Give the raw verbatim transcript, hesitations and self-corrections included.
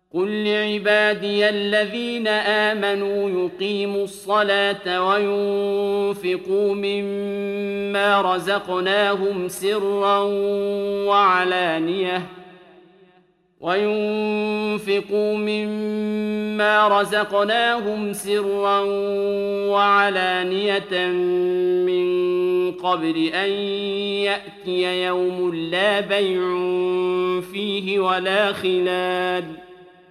قل لعبادي الذين آمنوا يقيموا الصلاة وينفقوا مما رزقناهم سرا وعلانية وينفقوا مما رزقناهم سرا وعلانية من قبل أن يأتي يوم لا بيع فيه ولا خلال